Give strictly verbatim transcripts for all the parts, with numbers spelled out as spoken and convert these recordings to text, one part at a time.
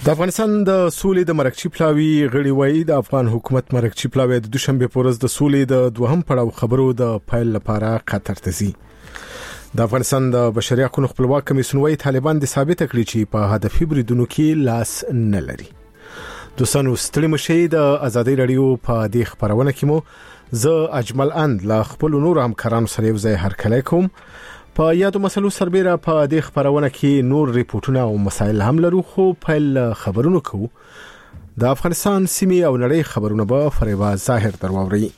د افغانستان د سولې د مرکچی پلاوی غړي وایي د افغان حکومت مرکچی پلاوی د دوشنبه پورز د سولې د دوهم پړاو خبرو د فایل لپاره قطر ته ځي. د افغانستان د بشري حقوقو خپلواک کمیسیون وایي طالبان د ثابت کړی چې په هدفي بریدونو کې لاس نه لري. دوسنو ستړي مشي د ازادي رادیو په دې خبرونه کې مو زه اجمل اند لا خپل نور همکارانو سره یو ځای هرکلی کوم. په یادو مسلو سربېره په دې خبرونه کې نور ریپورتونه او مسایل هم لرو، خو په خبرونو کوو د افغانستان سیمې او نړۍ خبرونه به فریبا ظاهر درووري.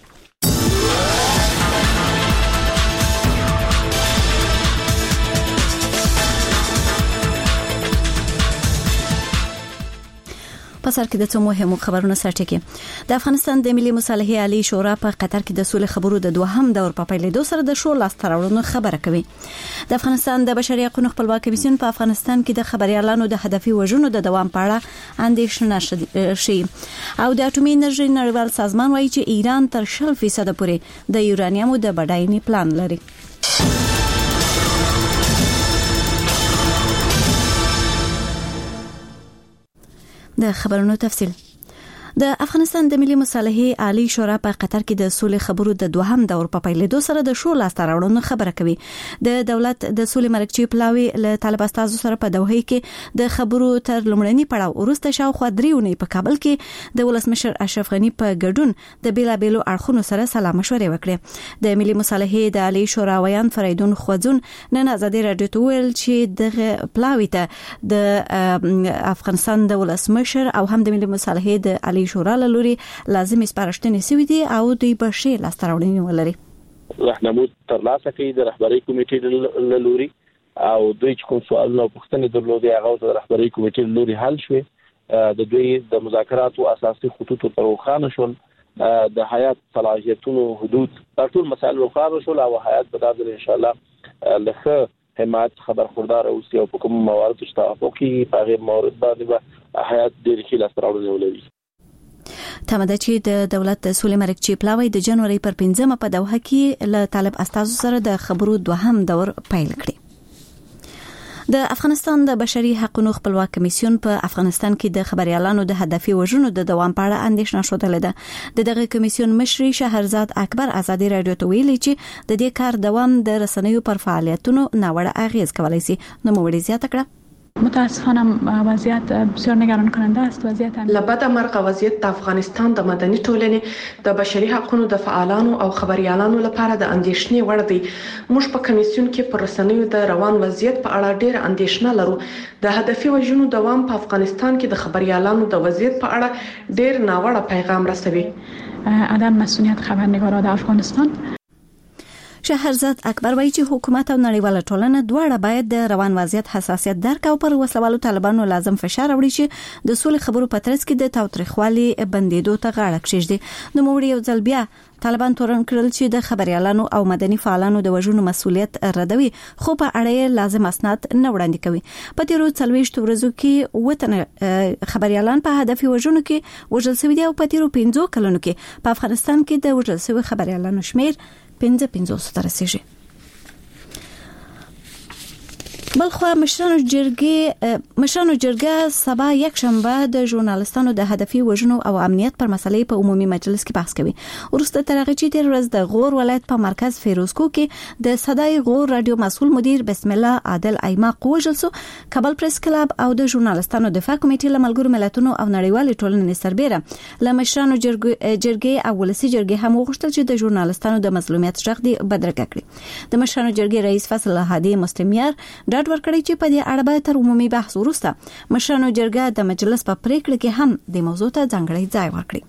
په سر کې د څو مهمو خبرونو سره کې د افغانستان د ملي مصالحې عالی شورا په قطر کې د سولې خبرو د دوهم دور په پیلېدو سره د شو لاس تراوړنو خبره کوي. د افغانستان د بشري حقوقو خپلواک کمیسیون په افغانستان کې د خبريالانو د هدفي وژنو د دوام په اړه اندېښنه شي او د اټومي انرژي نړیوال سازمان وایي چې ایران تر شل فیصد پورې د یورانیمو د بډاینې پلان لري. د خبرونو تفصیل. د افغانستان د ملي مصالحې عالی شورا په قطر کې د سولې خبرو د دوهم دور په پیلېدو سره د شو لاس تراوړنو خبره کوي. د دولت د سولې مرکچی پلاوی له طالب استازو سره په دوحه کې د خبرو تر لومړني پړاو وروسته شاوخوا درېونی په کابل کې د ولسمشر اشرف غنی په ګډون د بیلابېلو اړخونو سره سلا مشورې وکړې. د ملي مصالحې د عالی شورا ویان فریدون خوځون نن ازادي رادیو ته ویل چې د پلاوی ته د افغانستان د ولسمشر او هم د ملي مصالحې د عالی شورا لوري لازمي سپارښتنې سوي دي او دوی به شي لاستراوړنې ولري. راهنمود تر لاسه کوي د رهبري کمیټې لوري او دوی چې کوم سوالونه او پوښتنې درلودي هغه د رهبري کمیټې لوري حل شوي. د دوی د مذاکراتو اساسي خطوط تر روښانه شول، د هیئت صلاحیتونو حدود ټول مسایل روښانه شول او هیئت به دا ان شاء الله لخه حمایت خبر خبردار اوسي او په کوم موارد توافقي په غیر موارد باندې به هیئت ډېر ښه لاستراوړنې ولري. تمه ده چې د دولت د سولې مرکچی پلاوی د جنوري پر پنځمه په دوحه کې له طالب استازو سره د خبرو دوهم دور پیل کړي. د افغانستان د بشري حقوقو خپلواک کمیسیون په افغانستان کې د خبريالانو د هدفي وژنو د دوام په اړه اندېښنه شوه ده. د دغه کمیسیون مشر شهرزاد اکبر ازادي رادیو ته ویلي چې د دې کار دوام د رسنیو پر فعالیتونو ناوړه اغیز کولای شي. نو موږ زیاته کړه متاسفانه وضعیت بسیار نگران کننده است. وضعیت لبد مرغ وضعیت د افغانستان د مدني ټولنې د بشري حقوقو د فعالانو او خبريالانو لپاره د اندېښنې وړ دی. موږ په کمیسیون کې پر رسنیو د روان وضعیت په اړه ډېر اندېښنه لرو. د هدفي وژنو دوام په افغانستان کې د خبريالانو د وضعیت په اړه ډېر ناوړه پیغام رسوي. عدم مسئولیت خبرنگاران د افغانستان. شهرزاد اکبر وایي چې حکومت او نړیواله ټولنه دواړه باید د روان وضعیت حساسیت درک او پر وسلوالو طالبانو لازم فشار وړي چې د سولې خبرو په ترڅ کې د تاوتریخوالي بندیدو ته غاړه کېږدي. نو موږ یو ځل بیا طالبان تورن کړل چې د خبريالانو او مدني فعالانو د وژنو مسؤلیت ردوي، خو په اړه لازم اسناد نه وړاندې کوي. په تیرو څلويشت ورځو کې وطن خبريالان په هدفي وژنو کې وژل شوي دي او په تیرو پنځو کلونو کې په افغانستان کې د وژل شوي خبريالانو شمیر پنځه پنځوس ته رسیږي. بلخو مشرانو جرګې مشرانو جرګه سبا یک شنبه د ژورنالستانو د هدفي وژنو او امنیت پر مسلې په عمومي مجلس کې بحث کوي. ورسته تر هغه چې د ورځ د غور ولایت په مرکز فیروزکو کې د صداي غور رادیو مسؤل مدیر بسم الله عادل ایماق وژل شو. کابل پریس کلب او د ژورنالستانو دفاع کمیټې له ملګرو ملتونو او نړیوالې ټولنې سربېره له مشرانو جرګې او ولسي جرګې هم وغوښتل چې د ژورنالستانو د مظلومیت شغ دی بدرګه کړي. د مشرانو جرګې رئیس فصل هادي مستمیار ډاډ ورکړی چې په دې اړه به تر عمومي بحث وروسته مشرانو جرګه د مجلس په پریکړه کې هم د موضوع ته ځانګړی ځای ورکړي.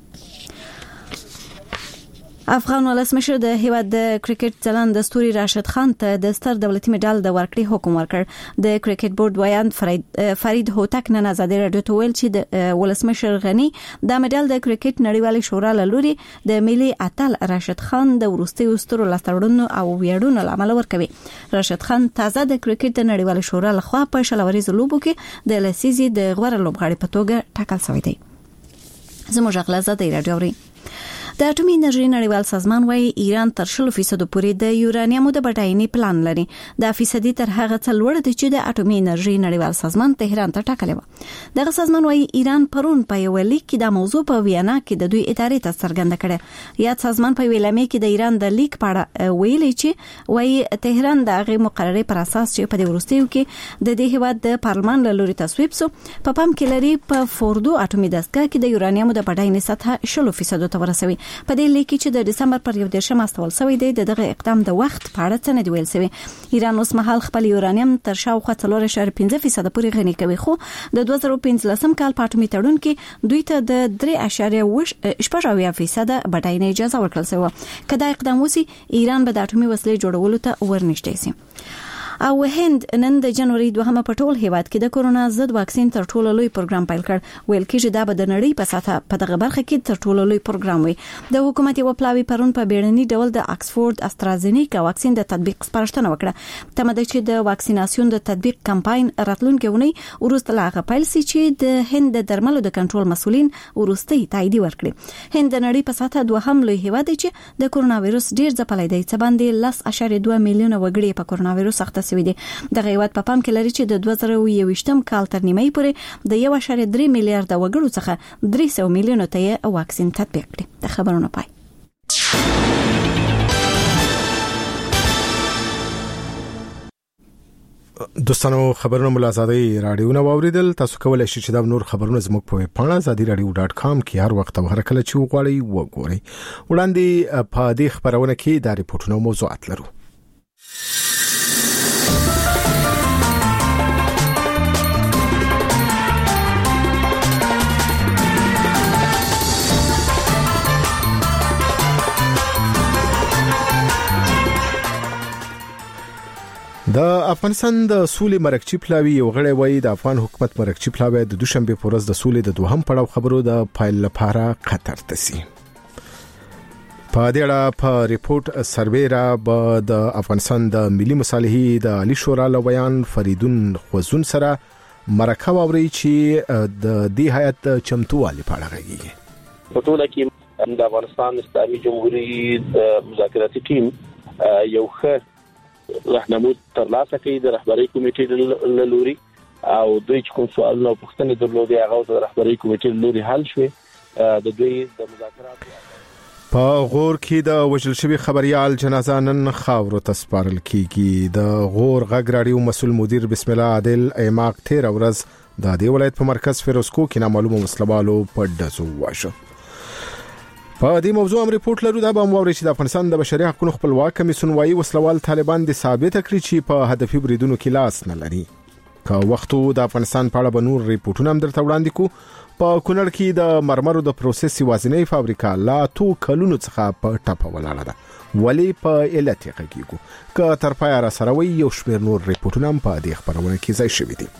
افغان ولسمشر د هیواد د کرکټ ځلان د ستوري راشد خان ته د ستر دولتي مډال د ورکړې حکم ورکړ. د کرکټ بورډ ویان فرید فرید هوتک نن ازادي رادیو ته ویل چې د ولسمشر غنی د مډال د کرکټ نړیوالې شورا لوري د ملي اتل راشد خان د ورستي ستورو لاستړونو او ویاړونو لامل ورکوي. راشد خان تازه د کرکټ د نړیوالې شورا لخوا په شلوري زلوبو کې د لسیزي د غوړه لوبغاړي په توګه ټاکل شوی دی. زموږ غلزه د رادیو د اټومي انرژي نړیوال سازمان وايي ایران تر شل فیصد پورې د یورانیم د بډاینې پلان لري. د فیصدي تر هغه څه لوړ دی چې د اټومي انرژي نړیوال سازمان تهران ته ټاکلی و. دغه سازمان وايي ایران پرون په یو لیک کې د موضوع په وینا کې د دوی ادارې ته څرګنده کړه. یاد سازمان په ویلامې کې د ایران د لیک پاړه ویلي چې وايي تهران د هغه مقررې پر اساس چې په دې وروستیو کې د دې هیواد د پارلمان له لوري تصویب سو په پام کې لري په فوردو اټومي دستګاه کې د یورانیم د بډاینې سطح شل فیصد ته ورسوي. په دې لیک کې چې د دسمبر پر یو دیرشم استول شوی دی دغه اقدام د وخت په اړه څه نه دی ویل شوی. ایران اوس مهال خپل یورانیم تر شاوخوا څلور اعشاریه پنځه فیصد پورې غني کوي خو د دوه زره پنځلسم کال په اټومي تړون کې دوی ته د درې اعشاریه شپږ فیصد بډاینې اجازه ورکړل شوی. کله اقدام وسی ایران به د اټومي وسلې جوړولو ته ورنږدې شي. او هند نن د جنوري دوهمه په ټول هیواد کې د کورونا ضد واکسین تر ټولو لوی پروګرام پیل کړ. ویل کېږي دا به د نړۍ په ساته په دغه برخه کې تر ټولو لوی پروګرام وي. د حکومت یو پلاوی پرون په بیړني ډول د اکسفورد استرازینیکا واکسین د تطبیق سپارښتنه وکړه. تمه ده چې د واکسیناسیون د تطبیق کمپاین راتلونکي ونی وروسته لاغه پیل سي چې د هند د درملو د کنټرول مسولین ورستي تایید ورکړي. هند د نړۍ په ساته دوهم لوی هیواد دی چې د کورونا وایرس ډیر ځپلای دی چې باندې لس اعشاریه دوه میلیونه وګړي په کورونا وایرس اخته شوي دي. دغه هیواد په پام کې لري چې د دوه زره یوویشتم کال تر نیمه پورې د یو اعشاریه درې میلیارډ وګړو څخه درې سوه میلیونه ته واکسین تطبیق کړي. د خبرونو پای. دوستانو خبرونه ملازادي رادیو نو اوریدل. تاسو کولای شئ چې دا نور خبرونه زموږ په پاڼه ازادي رادیو ډاټ کام کې هر وخت او هر کله چې وغواړئ وګورئ. وړاندې په دې خبرونه کې د ریپورتونو موضوعات لرو. د افغانستان د سولې مرکچی پلاوی یو غړی وایي د افغان حکومت مرکچی پلاوی د دوشنبه په ورځ د سولې د دوهم پړاو خبرو د پایل لپاره قطر ته سي. په دې اړه په ریپورت سروې را به د افغانستان د ملي مصالحې د عالی شورا له بیان فریدون خوزون سره مرکه واوري چې د دې هیئت چمتووالي په اړه غږیږي. په ټول کې د افغانستان اسلامي جمهوریت مذاکراتي ټیم یو ښه راهنمود ترلاسه کوي د رهبری کمیټې له لوري او دوی چې کوم سوالونه او پوښتنې درلودي هغه د رهبری کمیټې له لوري حل شوې. د دوی د مذاکراتو په غور کې د وژل شوی خبريال جنازه نن خاورو ته سپارل کیږي. د غور غږ رادیو مسؤل مدیر بسم الله عادل ایماق تیر ورځ د دې ولایت په مرکز فیروزکو کې نامعلومه وسلوالو په دزو واشه. په دې موضوع هم ریپورت لرو. دا به موري چې د افغانستان د بشري حقوقو خپلواک کمیسیون وايي وسلوال طالبان د ثابت کړی چې په هدفي بریدونو کې لاس نه لري. که وختو د افغانستان په اړه به نور ریپورتونه هم درته وړاندې کو. په کونړ کې د مرمرو د پروسس یوازینی فابریکه لا تو کلونو څخه په ټاپه ولاړه ده ولی په علت یې غږیږو. که تر پای را سره وي یو شمېر نور ریپورتونه هم په دې خبرونه کې ځای شوي دي.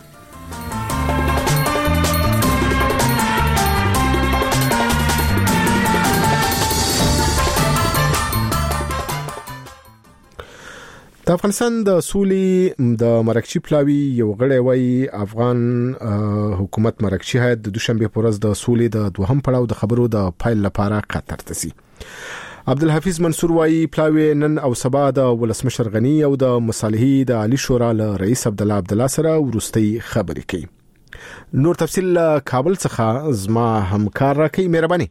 د افغانستان د سولې د مرکچی پلاوی یو غړی وایي افغان حکومت مرکچی هیئت د دوشنبه په ورځ د سولې د دوهم پړاو د خبرو د پایل لپاره قطر ته سي. عبدالحفیظ منصور وایي پلاوی نن او سبا د ولسمشر غنی او د مصالحې د عالی شورا له رئیس عبد الله عبد الله سره ورستي خبرې کوي. نور تفصیل کابل څخه زما همکار راکې مهرباني.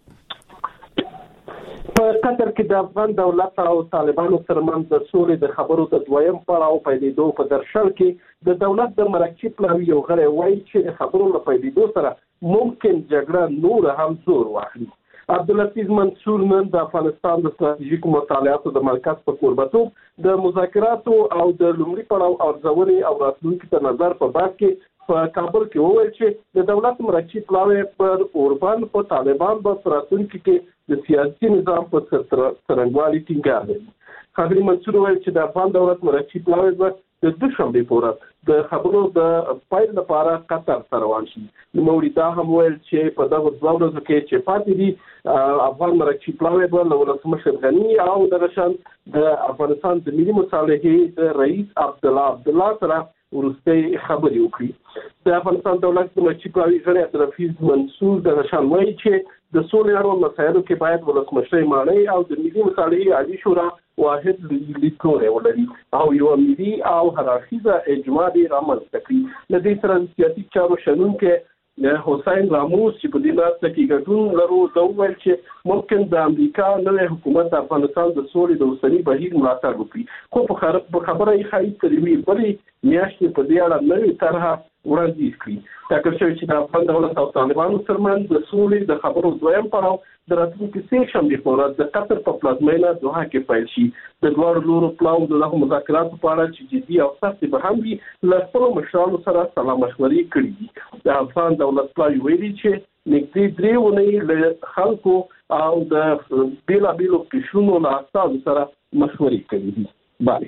په قطر کې د افغان دولت او طالبانو ترمنځ د سولې د خبرو د دویم پړاو پیلېدو په درشل کې د دولت د مرکچی پلاوی یو غړی وایي چې د خبرو له پیلېدو سره ممکن جګړه نور هم زور واخلي. عبدالحفیظ منصور نن د افغانستان د ستراتیژیکو مطالعاتو د مرکز په کوربتوب د مذاکراتو او د لومړي پړاو ارزونې او راتلونکي ته نظر په باب کې په کابل کې وویل چې د دولت مرکچی پلاوی پر اوربان په طالبان په راتلونکي کې د سیاسي نظام په څرنګوالي ټینګار دی. ښاغلي منصور وویل چې د افغان دولت مرکچی پلاوی به د دوشنبه په ورځ د خبرو د پایل لپاره قطر ته روان شي. نوموړي دا هم ویل چې په دغه دوه ورځو کې چې پاتې دي افغان مرکچی پلاوی به له ولسمشر غنی او دغه شان د افغانستان د ملي مصالحې د رئیس عبد الله عبد الله سره ورسته خبرې وکړي. د افغانستان دولت مرکچی پلاوی غړي عبدالحفیظ منصور د نشان وایي چې د سولې اړوند مسایلو کې باید ولسمشر مانای او د ملي مصالحې عالی شورا واحد لیدلوری ولري او یو ملي او هررخیزه اجماع دې رامنځته کړي. د دې سره سیاسي چارو شنونکو حسین راموس چې په دې ناسته کې ګډون لرو دا وویل چې ممکن د امریکا نوې حکومت د افغانستان د سولې د اوسني بهیر ملاتړ وکړي، خو په خبره یې ښایي ترې بلې میاشتې په دې اړه نوې طرحه وړاندیز کړي. ټاکل شوی چې د افغان دولت او طالبانو ترمنځ د سولې د خبرو دویم پړاو د راتلونکي سه شنبې په ورځ د قطر په پلازمینه دوحه کې پیل شي. د دواړو لورو پلاو دغه مذاکراتو په اړه چې جدي او سخت به هم وي له خپلو مشرانو سره سلا مشورې کړې دي. د افغان دولت پلاوی ویلي چې نږدې درې اونۍ له خلکو او د بیلابیلو قشرونو له استازو سره مشورې کړې دي. بله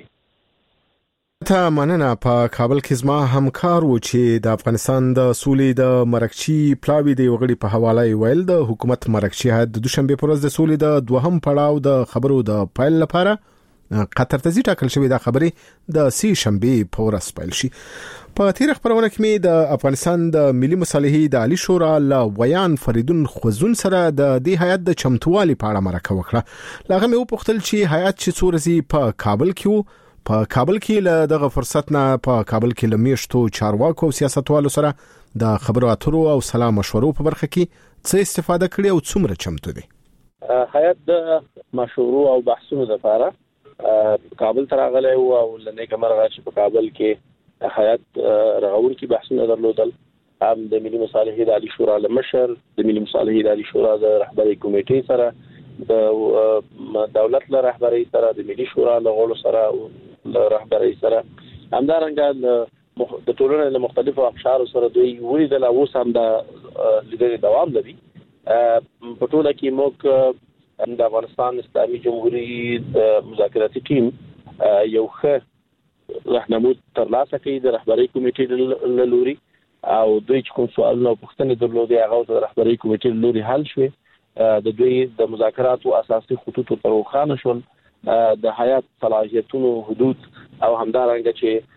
ته مننه. په کابل کې زما همکار و چې د افغانستان د سولې د مرکچی پلاوی د وګړي په حواله ویل د حکومت مرکچی هد د دوشنبه پر ورځ د سولې د دوهم پړاو د خبرو د پایل لپاره قطر ته ځي. ټاکل شوی د خبرې د سی شنبه په ورځ پیل شي. په تیر خبرونه کې د افغانستان د ملي مصالحې د عالی شورا له ویان فریدون خوزون سره د دې هیئت د چمتووالي په اړه مرکه وکړه. لاغه مې وپوښتل چې هیئت چې څو ورځې په کابل کې په کابل کې له دغه فرصت نه په کابل کې لمیشتو چارواکو او سیاستوالو سره د خبرو اترو او سلام مشورو په برخه کې څه استفاده کړې او څومره چمتو دي؟ هیئت د مشورو او بحثونو لپاره کابل ته راغلی او لنې کمرغه چې په کابل کې هیئت رغون کې بحثونه درلودل. هم د ملي مصالحې د عالی شورا له مشر، د ملي مصالحې د عالی شورا د رهبرۍ کمیټې سره، د دولت له رهبرۍ سره، د ملي شورا له غړو سره له رهبرۍ سره، همدارنګه د ټولنې له مختلفو اقشارو سره دوی ولیدل. اوس هم د لیدلې دوام لري. په ټوله کې موږ د افغانستان اسلامي جمهوریت مذاکراتي ټیم یو ښه راهنمود ترلاسه کړي د رهبرۍ کمیټې له لوري او دوی چې کوم سوالونه او پوښتنې درلودې هغه د رهبرۍ کمیټې له لوري حل شوې. د دوی د مذاکراتو اساسي خطوط تر روښانه شول. د هیئت صلاحیتونو حدود او همدارنګه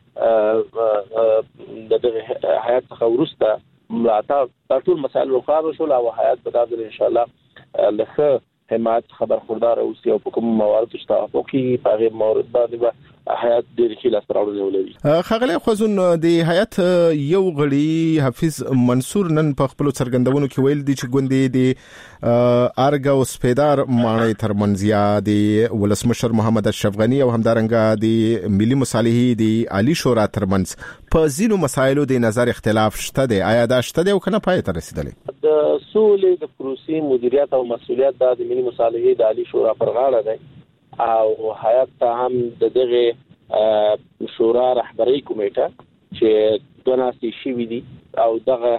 چې د دغه هیئت څخه وروسته ملاتړ ټول مسایل روښانه شول او هیئت په دغه ان شاء الله له حمایت خبر خوردار اوسي او په کوم موارد چې توافقي په غیر موارد باندې به هیئت ډېر ښه لاس راوړل ولري. خغلی خوازون د هیئت یو غړي حافظ منصور نن په خپل څرګندونو کې ویل دي چې ګوندې د ارګ او سپیدار مانای ترمنځ یا د ولسمشر محمد اشرف غنی او همدارنګه د ملي مصالحې د عالی شورا ترمنځ په ځینو مسایلو د نظر اختلاف شته دی. آیا دا شته دی او کنه پای ته رسیدلی؟ د سولې د پروسې مدیریت او مسؤلیت د ملي مصالحې د عالی شورا پر غاړه دی او هیئت ته هم د دغه شورا رهبرۍ کمیټه چې دوه ناستې شوي دي او دغه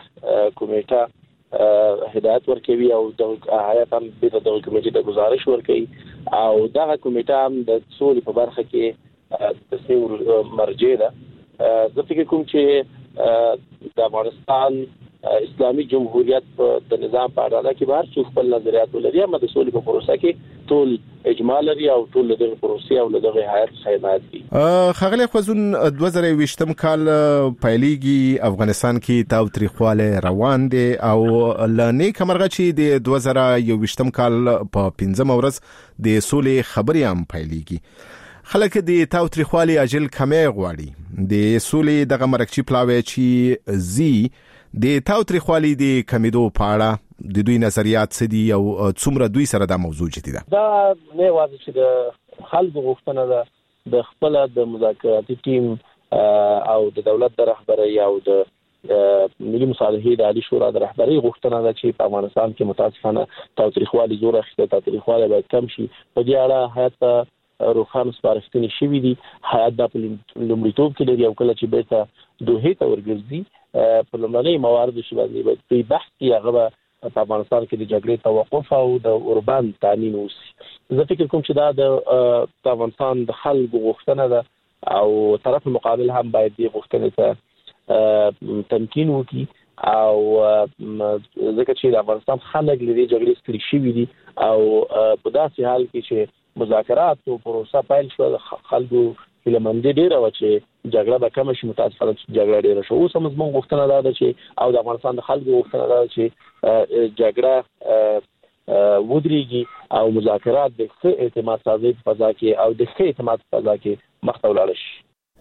کمیټه هدایت ورکوي او دغه هیئت هم د دغه کمیټې ته گزارش ورکوي او دغه کمیټه هم د سولې په برخه کې تصمیم مرجع ده. زه فکر کوم چې د افغانستان اسلامي جمهوریت د نظام په اړه کې بهر څو خپل نظریات ولري اما د سولې په پروسه کې ټول اجماع لري او ټول د پروسې او دغه هیئت حمایت کوي. خغلی خوازون دوه زره ویشتم کال پایلیږي افغانستان کې تاوتریخواله روان دي او لنې کمرغه چې د دوه زره یوویشتم کال په پنځم ورځ د سولې خبرې هم پایلیږي. خلک د تاوتریخواله اجل کمې غواړي. د سولې دغه مرکچی پلاوی چې زی د تاوتریخواله د کمیدو په اړه د دوی نظریات څه دي او څومره دوی سره دا موضوع جدي ده؟ دا نه واضح چې د خلکو غوښتنه ده د خپل د مذاکراتي ټیم او د دولت د رهبرۍ او د ملي مصالحې د عالی شورا د رهبرۍ غوښتنه ده چې په افغانستان کې متاسفانه تاوتریخواله زور اخیسته، تاوتریخواله باید کم شي. په دې اړه هیئت روخان سپارښتنې شوې دي. هیئت دا په لومړیتوب کې لري او کله چې بیرته دوحې ته ورګرځي په لومړنۍ موارد شي باندې باید بحث کې هغه په افغانستان کې د جګړې توقف او د اوربان تامین وشي. زه فکر کوم چې دا د افغانستان د خلکو غوښتنه ده او طرف مقابل هم باید دې غوښتنې ته تمکین وکړي او ځکه چې د افغانستان خلک لري جګړې ستړي شوي دي او په داسې حال کې چې مذاکرات او پروسه پیل شو خلکو هیلهمندي ډیره و چې جګړه به کم شي. متاسفانه جګړه ډیره شو. اوس هم زموږ غوښتنه ده چې او د افغانستان د خلکو غوښتنه ده چې جګړه ودرېږي او مذاکرات د ښه اعتماد سازي په فضا کې او د ښه اعتماد په فضا کې مخته ولاړ شي.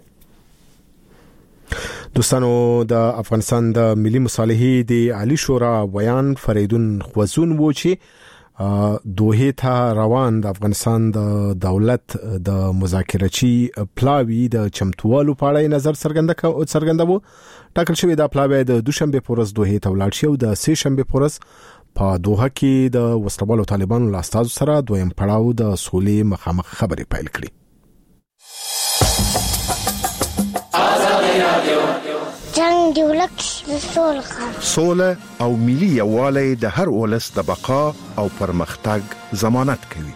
دوستانو د افغانستان د ملي مصالحې د عالی شورا ویان فریدون خوازون و چې دوه ته روان د افغانستان د دولت د مذاکراتي پلاوی د چمتووالو په اړه نظر څرګنده څرګندوي. ټاکل شوی د پلاوی د دوشنبه پورز دوه ته ولاړ شي او د سه شنبه پورز په دوحه کې د وسلوالو طالبانو لاستازو سره دویم پړاو د سولې مخامخ خبرې پیل کړې. جنگ دی ولک سول سوله او ملي یووالی د هر ولس د بقا او پرمختګ ضمانت کوي.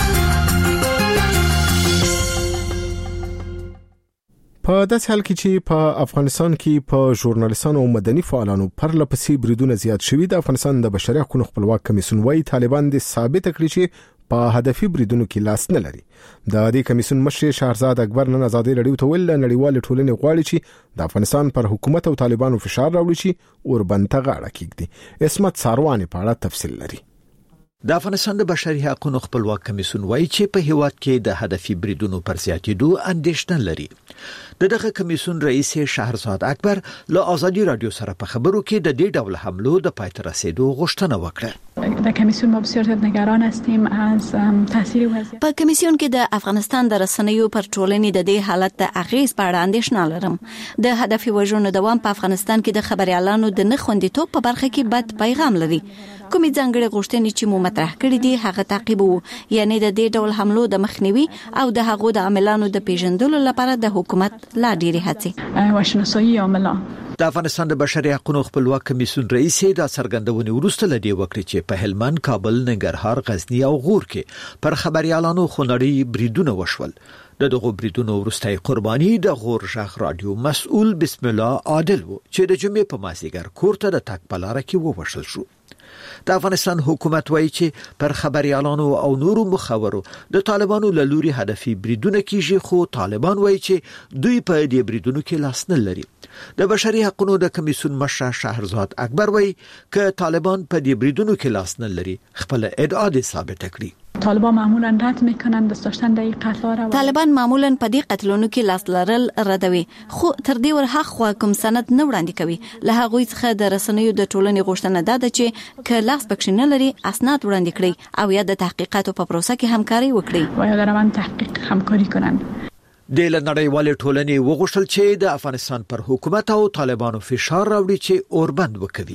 په داسې حال کې چې په افغانستان کې په ژورنالیستانو او مدني فعالانو پر لپسې بریدونه زیات شوي، د افغانستان د بشري حقوقو خپلواک کمیسیون وايي طالبان د ثابت کړی چې په هدفي بریدونو کې لاس نه لري. د دې کمیسیون مشر شهرزاد اکبر نن ازادي رادیو ته ویل نړیوال ټولنې غواړي چې د افغانستان پر حکومت او طالبانو فشار راوړي چې اوربند ته غاړه کېږدي. اسمت ساروانی په اړه تفصیل لري. د افغانستان د بشري حقوقو خپلواک کمیسیون وايي چې په هیواد کې د هدفي بریدونو پر زیاتېدو اندېښنه لري. دغه کمیسیون رئیس شهرزاد اکبر له ازادي رادیو سره په خبرو کې د دې ډول حملو د پای ته رسیدو غوښتنه وکړه. در کمیسیون ما بسیار زیاد نگران هستیم از تاثیر وضعیت. په کمیسیون کې د افغانستان د رسنیو پر ټولنې د دې حالت د اغیز په اړه اندېښنه لرم. د هدفي وژنو دوام په افغانستان کې د خبريالانو د نه خوندیتوب په برخه کې بد پیغام لري. کومې ځانګړې غوښتنې چې مو مطرح کړې دي هغه تعقیب وو، یعنی د دې ډول حملو د مخنیوي او د هغو د عاملانو د پیژندلو لپاره د حکومت لا ډېرې هڅې. واشناسایی عاملان د افغانستان د بشري حقوقو خپلواک کمیسیون رئیس دا څرګندونه وروسته لدی وکړي چې په هلمند، کابل، ننګرهار، غزنی او غور کې پر خبريالانو خونړي بریدونه وشول. د دغه بریدونو وروستي قرباني د غور ژغ رادیو مسؤل بسم الله عادل وو چې د جمعې په مازیګر کوړه د تک پلاره کې ووشل شو. د افغانستان حکومت وایي چې پر خبريالانو او نورو مخاورو د طالبانو له لوري هدفي بریدونه کیږي، خو طالبان وایي چې دوی په دې بریدونو کې لاس نه لري. د بشري حقوقو د کمیسیون مشر شهرزاد اکبر وایي چې طالبان په دې بریدونو کې لاس نه لري، خپل ادعا دې ثابت کړي. طالبان معمولا رد میکنن دست داشتن در این قتل‌ها را. طالبان معمولا په دې قتلونو کې لاس لرل ردوي، خو تر دې ور حق کوم سند نه وړاندې کوي. له هغه څخه د رسنیو د ټولنې غوښتنه ده چې ک لاس پکښ نه لري اسناد وړاندې کړي او یا د تحقیقاتو په پروسه کې همکاري وکړي و یا در روند تحقیق همکاری کنند. د نړیوال ټولنې وغوښتل چې د افغانستان پر حکومت او طالبانو فشار راوړي چې اوربند وکړي.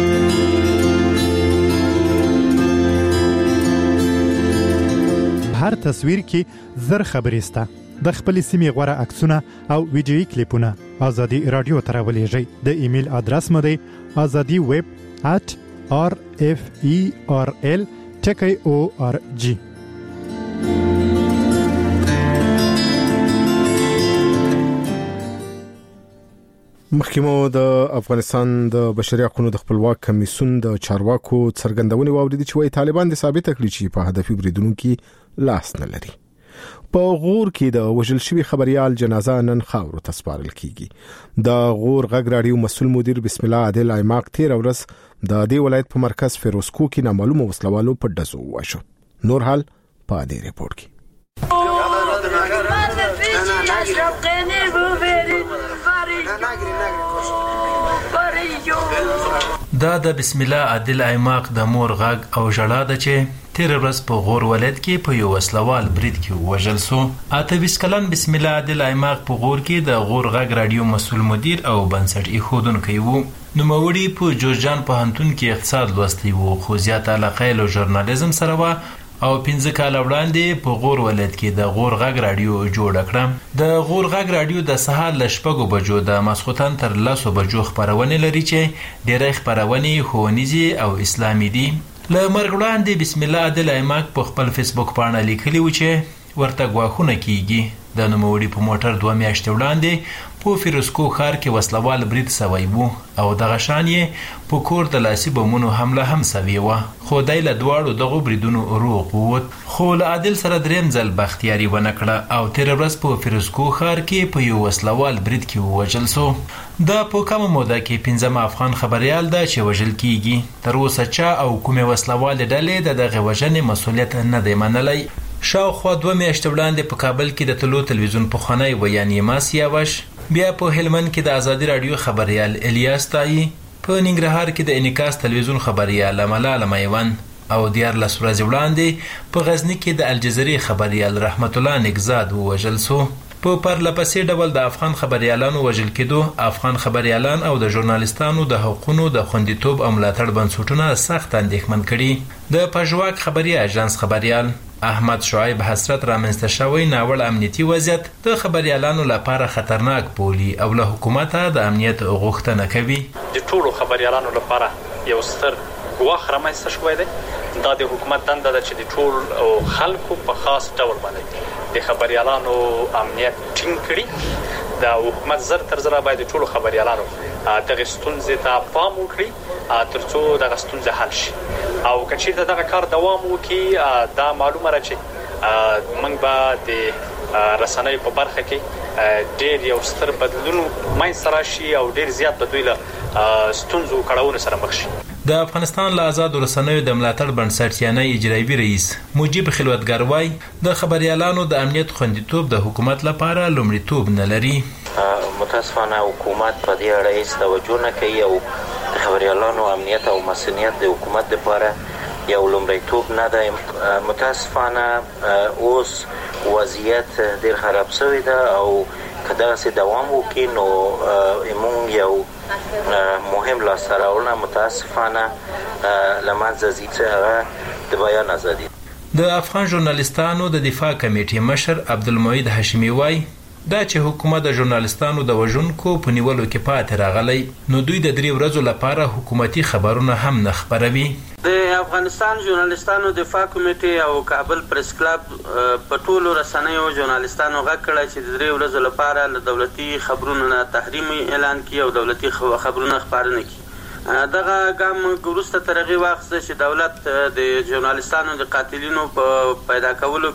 هر تصویر کې زر خبرې سته. د خپل سیمې غوړه عکسونه او ویډیويي کلیپونه ازادي رادیو ته راولېږئ. د ایمیل ادرس مو دی azadi web at r f e r l ټکی او ار جی. محکمو د افغانستان د بشري حقوقو د خپلواک کمیسیون د چارواکو څرګندونې واوریدي چې وايي طالبان د ثابت کړي چې په هدفي بریدونو کې لاس نه لري. په غور کې د وژل شوی خبريال جنازه نن خاورو ته سپارل کیږي. د غور غږ رادیو مسؤل مدیر بسم الله عادل ایماق تیر ورځ د دې ولایت په مرکز فیروزکو کې نامعلومه وسلوالو په ډزو وشو. نور حال په دې ریپورت کې. دا د بسم الله عادل ایماق د مور غږ او ژړا ده چې تیر ورځ په غور ولایت کې په یو وسلوال برید کې وژل شو. اته ویس کلن بسم الله عادل ایماق په غور کې د غور غږ رادیو مسؤل مدیر او بنسټ ایښودونکی وو. نوموړي په جورجان پوهنتون کې اقتصاد لوستی وو، خو زیات علاقه له ژورنالیزم سره و او پنځه کال وړاندې په غور ولایت کې د غور غږ رادیو جوړ کړم. د غور غږ رادیو د سهار ل شپږو بجو د ماسخوتن تر لسو بجو خبرونه لري چې ډېرې خبرونه ښوونیزي او اسلامي دي. له مرګ وړاندې بسم الله عادل ایماق په خپل فیسبوک باندې لیکلی و چې ورته غواخونه کیږي. د نوموړي په موټر دوه میاشتې وړاندې په فیروزکو ښار کې وسلوال برید سوی و او دغه شان یې په کور د لاسي بمونو حمله هم سوې وه، خو دی له دواړو دغو بریدونو روغ ووت. خو له عادل سره دریم ځل بختیاري ونه کړه او تېره ورځ په فیروزکو ښار کې په یو وسلوال برید کې ووژل سو. دا په کمه موده کې پنځم افغان خبریال ده چې وژل کیږي. تر اوسه چا او کومې وسلوالې ډلې د دغې وژنې مسؤلیت نه دی منلی. شاوخوا دوه میاشتې وړاندې په کابل کې د طلوع تلویزیون پخوانی ویان یما سیاوش، بیا په هلمند کې د ازادي راډیو خبریال الیاس تایی، په ننګرهار کې د انعکاس تلویزیون خبریال ملاله میوند او دیارلس ورځې وړاندې په غزني کې د الجزیرې خبریال رحمت الله نګزاد ووژل سو. په پرلپسې ډول د افغان خبریالانو وژل کېدو افغان خبریالان او د ژورنالیستانو د حقوقو د خوندیتوب او ملاتړ بنسټونه سخت اندېښمن کړي. د پژواک خبري اژانس خبریال احمد شعیب حسرت رامنځته شوی ناوړ امنیتي وضعیت د خبریالانو لپاره خطرناک بولي او له حکومته د امنیت غوښتنه کوي. د ټولو خبریالانو لپاره یو ستر ګواښ رامنځته شوی دی. دا د حکومت دنده ده چې د ټول خلکو په خاص ډول باندې د خبریالانو امنیت ټینګ کړي. د حکومت زر تر زره باید ټولو خبریالانو دغه ستونزې ته پام وکړي ترڅو دغه ستونزه حل شي. او که چیرته دغه کار دوام وکړي دا معلومه ده چې موږ به د رسنیو په برخه کې ډېر یو ستر بدلون منځته راشي او ډېر زیات به دوی له ستونزو کړاوونو سره مخ شي. د افغانستان له آزادو رسنیو د ملاتړ بنسټ یعنی اجرایي رئیس مجیب خلوتګر وایي د خبریالانو د امنیت خوندیتوب د حکومت لپاره لومړیتوب نه لري. متاسفانه حکومت په دې اړه هیڅ توجه نه کوي او د خبریالانو امنیت او مسؤلیت د حکومت لپاره یو لومړیتوب نه دی. متاسفانه اوس وضعیت ډېر خراب شوی ده او که دغسې دوام وکړي نو موږ یو مهم لاسته راوړنه متاسفانه له منځه ځي چې هغه د بیان ازادي. د افغان ژورنالیستانو د دفاع کمیټې مشر عبدالمعید هاشمي وایي دا چې حکومت د ژورنالیستانو د وژونکو په نیولو کې پاتې راغلی نو دوی د درې ورځو لپاره حکومتي خبرونه هم نه خپروي. د افغانستان ژورنالیستانو دفاع کمیټې او کابل پریس کلب په ټولو رسنیو ژورنالیستانو غږ کړی چې د درې ورځو لپاره له دولتي خبرونو نه تحریم اعلان کړي او دولتي خبرونه خپاره نه کړي. دغه ګام وروسته تر هغې واخیسته چې دولت د ژورنالیستانو د قاتلینو په پیدا کولو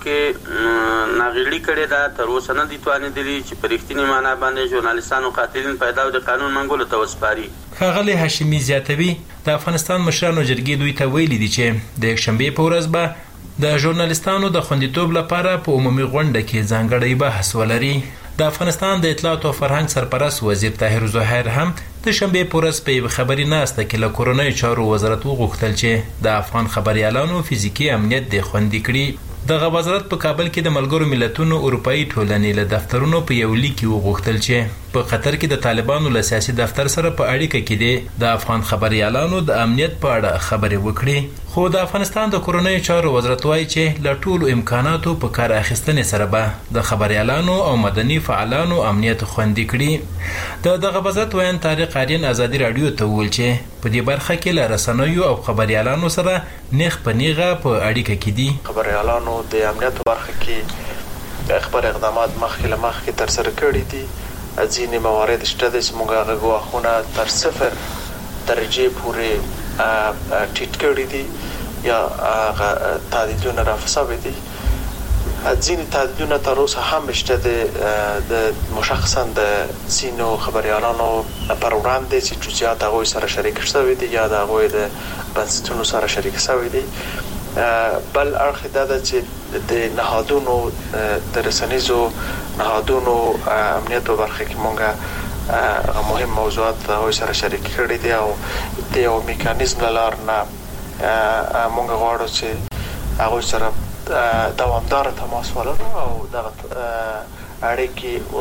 کې ناغېړي کړې ده. تر اوسه نه دي توانېدلي چې په رښتینې معنا باندې ژورنالیستانو قاتلین پیدا او د قانون منګولو ته وسپاري. ښاغلی هاشمي زیاتوي د افغانستان مشرانو جرګې دوی ته ویلي دي چې د یکشنبې په ورځ به د ژورنالیستانو د خوندیتوب لپاره په عمومي غونډه کې ځانګړی بحث ولري. د افغانستان د اطلاعات او فرهنګ سرپرست وزیر طاهر ظاهر هم د شنبې په ورځ په یوه خبري ناسته کې له کورنیو چارو وزارت وغوښتل چې د افغان خبریالانو فزیکي امنیت دې خوندي کړي. دغه وزارت په کابل کې د ملګرو ملتونو اروپایي ټولنې له دفترونو په یو لیک کې وغوښتل چې په قطر کې د طالبانو له سیاسي دفتر سره په اړیکه کې دي د افغان خبریالانو د امنیت په اړه خبرې وکړي. خو د افغانستان د کورنیو چارو وزارت وایي چې له ټولو امکاناتو په کار اخیستنې سره به د خبریالانو او مدني فعالانو امنیت خوندي کړي. د دغه وزارت ویان طارق آرین ازادي راډیو ته وویل چې په دې برخه کې له رسنیو او خبریالانو سره نیغ په نیغه په اړیکه کې دي. خبریالانو د امنیت برخه کې خبر اقدامات مخکې له مخکې تر سره کړي دي. ځینې موارد شته چې موږ هغه ګواښونه تر صفر درجې پورې ټیټ کړي دي یا هغه تعدیلونه رافع شوي دي. ځینې تعدیلونه تر اوسه هم شته د مشخصا د ځینو خبریالانو پر وړاندې چې جزئیات هغوی سره شریک شوي دي یا د هغوی د بنسټونو سره شریک شوي دي. بل اړخ دا ده چې د نهادونو د رسنیزو نهادونو امنیت په برخه کې مونږه مهم موضوعات هغوی سره شریک کړي دي او د یو میکانیزم له لارې نه مونږ غواړو چې هغوی سره دوامدار تماس ولرو او دغه اړیکې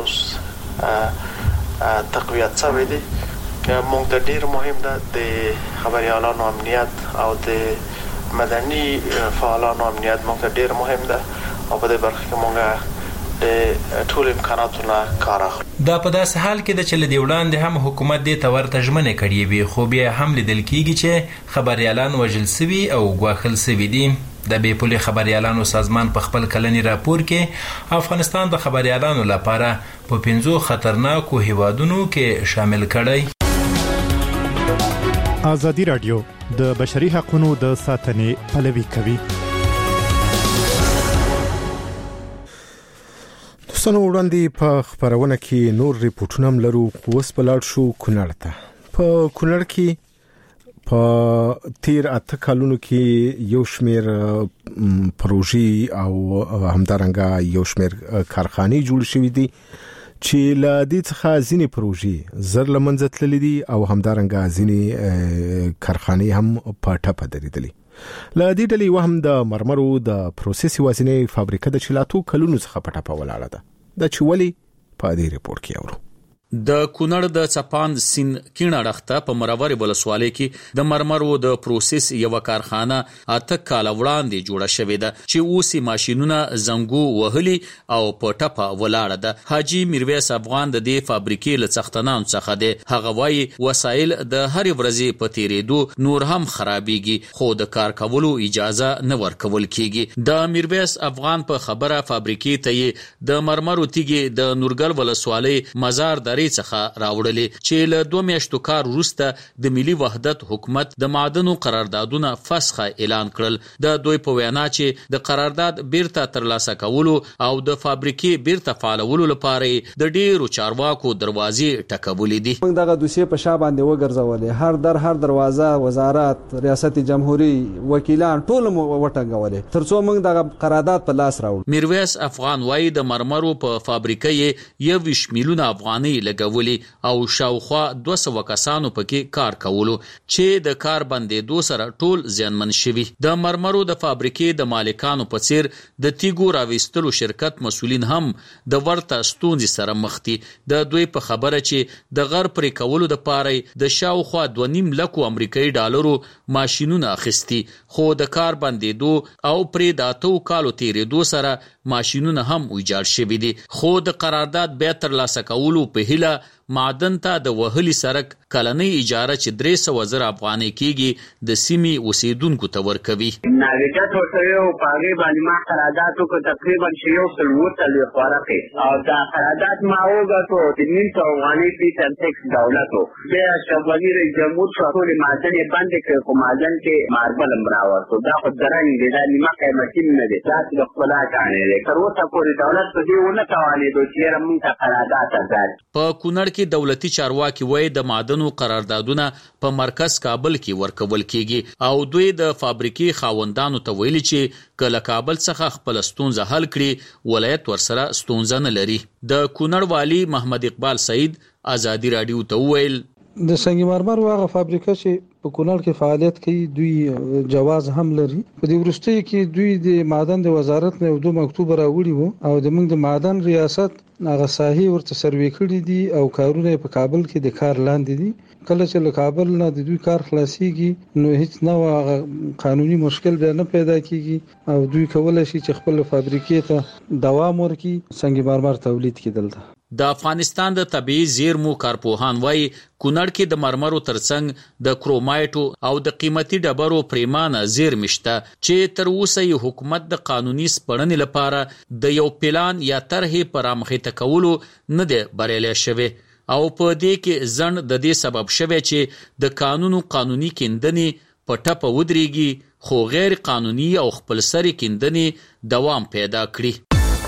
اوس تقویت شوي دي. مونږ ته ډېر مهم ده د خبریالانو امنیت او د مدني فعالانو امنیت مونږ ته ډېر مهم ده او په دې برخه کې مونږ د ټول امکاناتو نه کار اخلو. دا په داسې حال کې ده چې له دې وړاندې هم حکومت دې ته ورته ژمنې کړې وي خو بیا هم لیدل کېږي چې خبریالان وژل سوي او ګواښل سوي دي. د بې پولي خبريالانو سازمان په خپل کلنی راپور کې افغانستان د خبريالانو لپاره په پنځو خطرناکو هیوادونو کې شامل کړی. ازادي رادیو د بشري حقوقو د ساتنې پلوي کوي. دوستانو وړاندې په خبرونه کې نور ریپورتونه هم لرو. اوس په لاړ شو کونړ ته. په کونړ کې په تیر اته کالونو کې یو شمېر پروژې او همدارنګه یو شمېر کارخانې جوړ شوې دي چې له دې څخه ځینې پروژې زر لمنځه تللې دي او همدارنګه ځینې کارخانې هم په ټپه درېدلې. له دې ډلې وهم د مرمرو د پروسس واسنې فابریکه د چلاتو کلونو څخه په ټپه ولاړه ده. د چولي په دې ریپورت کې اورو. د کونړ د چپاند سین کینه رخته په مرور ولسوالۍ کې د مرمرو د پروسس یو کارخانه اته کال وړاندې جوړه شوې ده چې اوسې ماشينونه زنګو وهلي او په ټپه ولاړه ده. حاجی میرویس افغان د دې فابریکې له څښتنانو څخه ده. هغه وايي وسایل د هر ورځې په تیرېدو نور هم خرابېږي خو د کار کولو اجازه نه ورکول کیږي. د میرویس افغان په خبره فابریکې ته د مرمرو تیږي د نورګل ولسوالۍ مزار د څخه راوړلې چې له دوه میاشتو کار وروسته د ملي وحدت حکومت د معدنو قراردادونه فسخه اعلان کړل. د دوی په وینا چې د قرارداد بیرته ترلاسه کولو او د فابریکې بیرته فعالولو لپاره د ډیرو چارواکو دروازې ټکولې دي. موږ دغه دوسیه په شا باندې وګرځولې، هر در هر دروازه وزارت، ریاست جمهوریت، وکیلان ټول مو وټنګولې ترڅو موږ دغه قرارداد په لاس راوړو. میرویس افغان وايي د مرمرو په فابریکې یو ویشت میلیونه افغانۍ لګولي او شاوخوا دوه سوه کسانو پکې کار کولو چې د کار بندېدو سره ټول زیانمن شوي. د مرمرو د فابریکې د مالکانو په څیر د تیګو راوستلو شرکت مسولین هم د ورته ستونزې سره مخ دي. د دوی په خبره چې د غر پرې کولو د پاره د شاوخوا دوه نیم لکو امریکایي ډالرو ماشينونه اخیستي خو د کار بندېدو او پرې د اتو کالو تیرېدو سره ماشينونه هم ویجاړ شوي دي. خو د قرارداد به ترلاسه کولو په هیله معدن ته د وهلي سرک کلنۍ اجاره چې درې سوه زره افغانۍ کېږي د سیمې اوسیدونکو ته ورکوي. ناویجت ورته یو په هغې باندې ما قرارداد وکړو تقریبا چې یو سل اووه څلوېښت ورقې او دا قرارداد ما وګټو د نیم سوه افغانۍ فیس اند ټکس دولت و. بیا اشرف غني رئیس جمهور شو ټولې معدن یې بندې کړې خو معدن کې ماربل هم راوستو. دا خو درنګ دی، دا نیمه قیمتي نه دی، داسې د ښکلا کاڼی دی. تر اوسه پورې دولت په دې ونه توانېدو چې یاره موږ ته قرارداد ازاد. په کونړ کې دولتي چارواکي وایي د معدنو قراردادونه په مرکز کابل کې ورکول کیږي او دوی د فابریکې خاوندانو ته ویلي چې کله کابل څخه خپل ستونزه حل کړي ولایت ورسره ستونزه نه لري. د کونړ والی محمد اقبال سعید ازادي رادیو ته ویل د سنگ مرمر واغه فابریکه چې په کونړ کې فعالیت کوي دوی جواز هم لري. په دې وروستۍ کې دوی د معدن د وزارت نه دوه مکتوب راوړي وو او د موږ د معدن ریاست هغه ساحې ورته سروې کړي دي او کارونه په کابل کې د کار لاندې دي. کله چې له کابل نه د دوی کار خلاصيږي نو هیڅ نوع قانوني مشکل بیا نه پیدا کیږي او دوی کولای شي چې خپل فابریکې ته دوام ورکړي سنگ مرمر تولید کړي. دلته د افغانستان د طبيعي زیرمو کارپوهان وايي کونړ کې د مرمرو ترڅنګ د کرومایټو او د قیمتي ډبرو پریمانه زیرمې شته چې تر اوسه یې حکومت د قانوني سپړنې لپاره د یو پلان یا طرحې پر مخې ته کولو نه دی بریالی شوی او په دې کې ځنډ د دې سبب شوی چې د قانونو قانوني کیندنې په ټپه ودرېږي خو غیر قانوني او خپلسري کیندنې دوام پیدا کړي.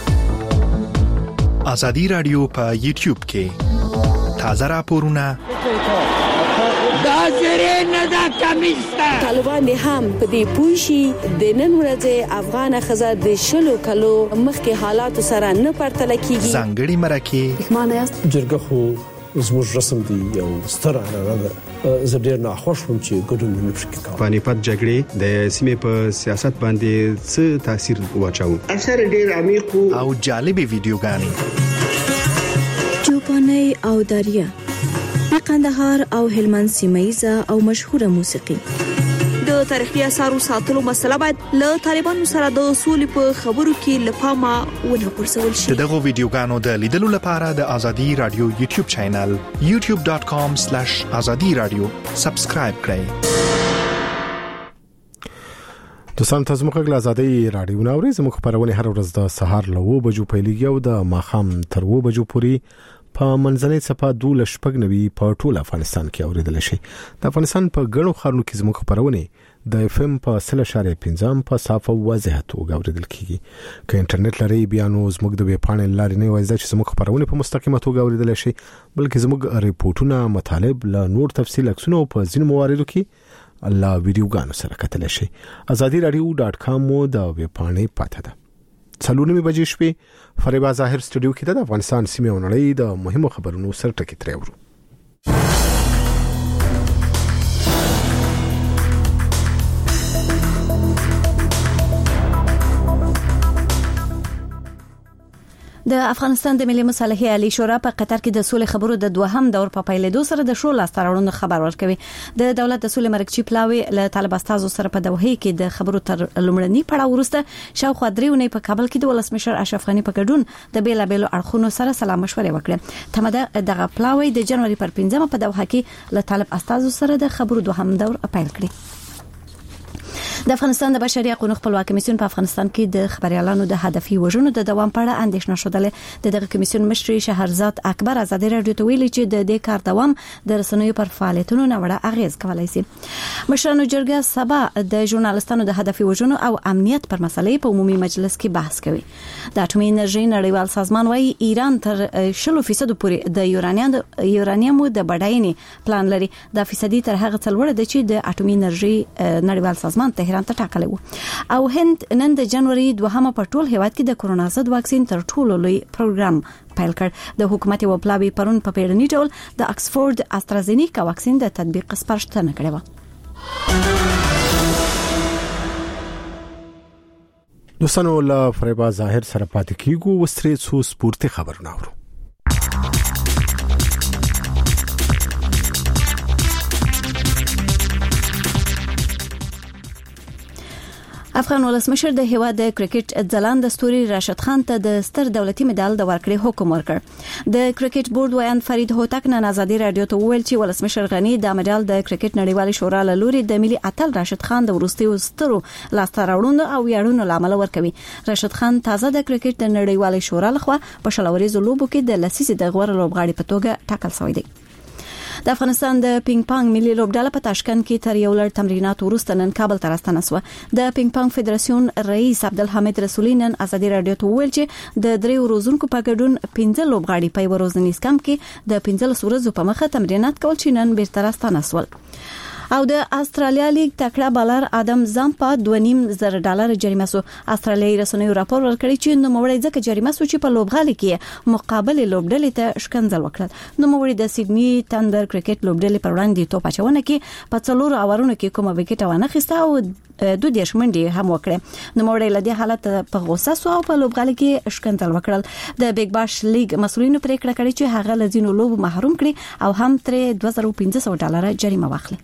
ازادي رادیو په یوټیوب کې تازه راپورونه دا زری نه دا کمیسته طالبان هم په دې پوښي د نن ورځې افغان خزه د شلو کلو مخکې حالات سره نه پرتل کیږي. ځانګړي مرکه معنی است جرګه خو زموږ رسم دی او ستر عنعنه ده. زه ډیر ناخوښ وم چې ګډون نه پکې کوم. پانیپت جګړې د سیمې په سیاست باندې څه تاثیر واچاوه؟ اثر ډیر عمیق او جالب ویډیوګانې چوپاني او دریا د قندهار او هلمند سیمایزه او مشهوره موسیقي. د تاریخي اثارو ساتلو مسله باید له طالبانو سره د سولې په خبرو کې لپاره ونه پرسول شي. دغه ویډیوګانو د لیدلو لپاره د ازادي رادیو یوټیوب چینل یوټیوب ډاټ کام سلیش ازادي رادیو سبسکرایب کړئ. دوستان تاسو مخه له آزادۍ رادیو ناوړي زموږ خبرونه هر ورځ د سهار له و بجو پیلېږي او د ماخام تر و بجو پورې په منځنۍ صفه دوله شپږ نوي په ټول افغانستان کې اوریدل شي. د افغانستان په ګڼو ښارونو کې زموږ خبرونه د اف ام په سل اشاریه پنځم په صافه واضح توګه اوریدل کیږي. که انټرنیټ لري بیا نو زموږ د ویب پاڼې لارې نه وایي چې زموږ خبرونه په مستقیمه توګه اوریدل شي، بلکې زموږ ریپورتونه، مطالب، له نور تفصیل عکسونه په ځینو مواردو کې الله ویډیوګانو سره کتل شي. آزادی رادیو ډاټ کام مو د ویب پاڼې پاته ده. څلورمې بجې شپې فریبا ظاهر سټوډیو کې د افغانستان سیمې او نړۍ د مهمو خبرونو سره ټکی ترېورو. د افغانستان د ملي مصالحې عالی شورا په قطر کې د سولې خبرو د دوهم دور په پیلېدو سره د شو لاستراړونو خبر ورکوي. د دولت د سولې مرکزی پلاوی له طالب استازو سره په دوحه کې د خبرو تر لومړني پړاو وروسته شاوخوا درې ونې په کابل کې د ولسمشر اشرف غنی په ګډون د بیلا بیلو اړخونو سره سلام مشورې وکړه. تمه دغه پلاوی د جنوري پر پنځمه په دوحه کې له طالب استازو سره د خبرو دوهم دور پیل کړی. د افغانستان د بشري حقوقو خپلواک کمیسیون په افغانستان کې د خبريالانو د هدفي وژنو د دوام په اړه اندېښنه شوه. د دغه کمیسیون مشر شهرزاد اکبر آزادي رادیو ته ویلي چې د دې کار دوام د رسنیو پر فعالیتونو نه وړه اغیز کولای شي. مشرانو جرګه سبا د ژورنالستانو د هدفي وژنو او امنیت پر مسلې په عمومي مجلس کې بحث کوي. د اټومي انرژي نړیوال سازمان وايي ایران تر شل فیصد پورې د یورانیم یورانیم د بډاینې پلان لري. د فیصدي تر هغه څلور د چې د اټومي انرژي نړیوال سازمان تهران ته ټاکلی وو. او هند نن د جنوري دوهمه په ټول هیواد کې د کورونا ضد واکسین تر ټولو لوی پروګرام پیل کړ. د حکومت یو پلاوی پرون په پیړني ډول د اکسفورد استرازینیکا واکسین د تطبیق سپارښتنه کړې و. دوستانو له فریبا ظاهر سره پاتې کیږو. وستري څو سپورتي خبرونه اورو. افغان ولسمشر د هیواد د کرکټ ځلانده ستوري راشد خان ته د ستر دولتي مډال د ورکړې حکم ورکړ. د کرکټ بورډ ویان فرید هوتک نن آزادي رادیو ته وویل چې ولسمشر غنی د مډال د کرکټ نړیوال شورا له لوري د ملي اتل راشد خان د ورستیو سترو لاسته راوړنو او ویاړونو لامل ورکوي. راشد خان تازه د کرکټ د نړیوال شورا لخوا په شلوريزو لوبو کې د لسیسي د غوړ لوبغاړي په توګه ټاکل شوی دی. د افغانستان د پینګ پانګ ملي لوبډله په تاشکند کې تر یو لړ تمرینات وروسته نن کابل ته راستنه شوه. د پینګ پانګ فدراسیون رئیس عبدالحمید رسولي نن آزادي رادیو ته وویل چې د درې ورځونکو په ګډون پنځه لوبغاړي په ورځنیز کم کې د پنځه ورځو په مخه تمرینات کول چې نن بیرته راستنه شول. او د استرالیا لیگ تکړه بالر ادم زامپا دوه نیم زره ډالر جریمه سو. استرالیایي رسنیو راپور ورکړی چې نو موړی ځکه جریمه سو چې په لوبغالي کې مقابل لوبډلې ته شکنځل وکړل. نو موړی د سیدنی تندر کرکټ لوبډلې پر وړاندې توپ اچونه کې په څلور اورونو کې کومه وکټ ونه خسته او دوه دیش منډي هم وکړه. نو موړی لدی حالت په غوسه سو او په لوبغالي کې شکنځل وکړل. د بیگ باش لیگ مسؤلینو پریکړه کړې چې هغه لزینو لوب محروم کړي او هم تر دوه زره پنځه سوه ډالر جریمه واخلي.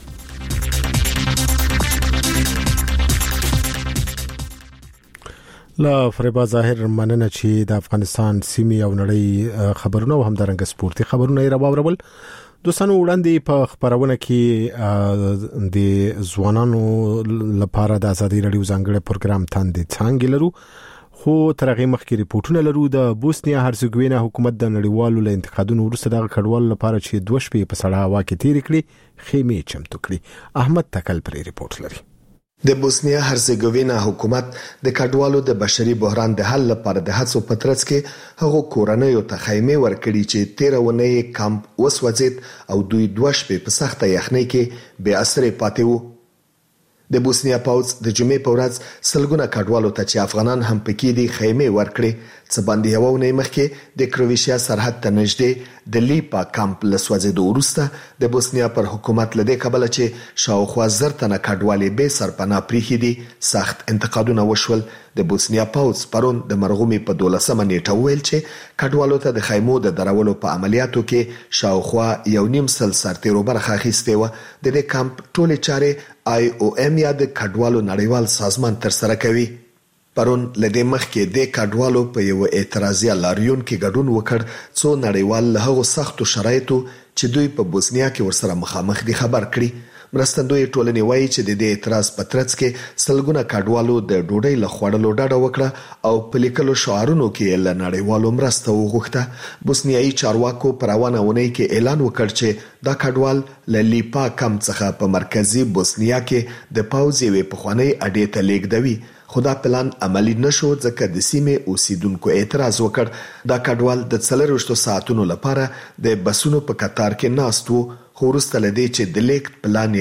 لا فریبا ظاهر مننه چې د افغانستان سیمې او نړۍ خبرونه او همدارنګه سپورتي خبرونه یې راوړل. دوستانو وړاندې په خبرونه کې د ځوانانو لپاره د آزادي رادیو ځانګړي پروګرام تاندې څنګه لرو، خو ترغه مخکې ریپورتونه لرو. د بوسنیا هرزګوینا حکومت د نړیوالو له انتقادونو وروسته د کډوالو لپاره چې دوه شپې په سړه هوا کې تیر کړي خیمه چمتو کړي. احمد تکل پر ریپورت لري. د بوسنیا هرزګوینا حکومت د کډوالو د بشري بحران د حل لپاره د هڅو په ترڅ کې هغه کورنۍ ته خیمه ورکړي چې تیر ونه کمپ وسوځید او دوی دوه شپې په سخته یخنۍ کې بې اثر پاتې وو. د بوسنیا پاوز د جمعې په ورځ سلګونه کډوالو ته چې افغانان هم پکې دي خیمه ورکړي. څه باندې یو نه مخکې د کروشیا سرحد ته نږدې د لیپا کمپ لسوځېدو وروسته د بوسنیا پر حکومت لدې کبل چې شاوخوا زر تنه کډوالې به سرپناه پریخي دي سخت انتقادونه وشول. د بوسنیا پاوز پرون د مرغومي په دولسمه نیټه ویل چې کډوالو ته د خیمو د درولو په عملیاتو کې شاوخوا یو نیم سل سرتیرو برخه اخیستې و. د دې کمپ ټولې چارې آی او ام یا د کډوالو نړیوال سازمان تر سره کوي. پرون لدې مخکې د کډوالو په یو اعتراضي لاریون کې ګډون وکړ څو نړیوال له هغو سختو شرایطو چې دوی په بوسنیا کې ورسره مخامخ دي خبر کړي. مرستندوی ټولنې وایي چې د دې اعتراض په ترڅ کې سلګونه کډوالو د ډوډۍ له خوړلو ډډه وکړه او په لیکلو شعارونو کې له نړیوالو مرسته وغوښته. بوسنیایي چارواکو په روانه اونۍ کې اعلان وکړ چې دا کډوال له لیپا کم څخه په مرکزی بوسنیا کې د پاوز یوې پخوانۍ اډې ته لیږدوي، خو دا پلان عملی نشو ځکه د سیمې اوسیدونکو اعتراض وکړ. دا کډوال د څلرويشتو ساعتونو لپاره د بسونو په قطار کې ناست وو، خو وروسته له دې چې د لیک پلان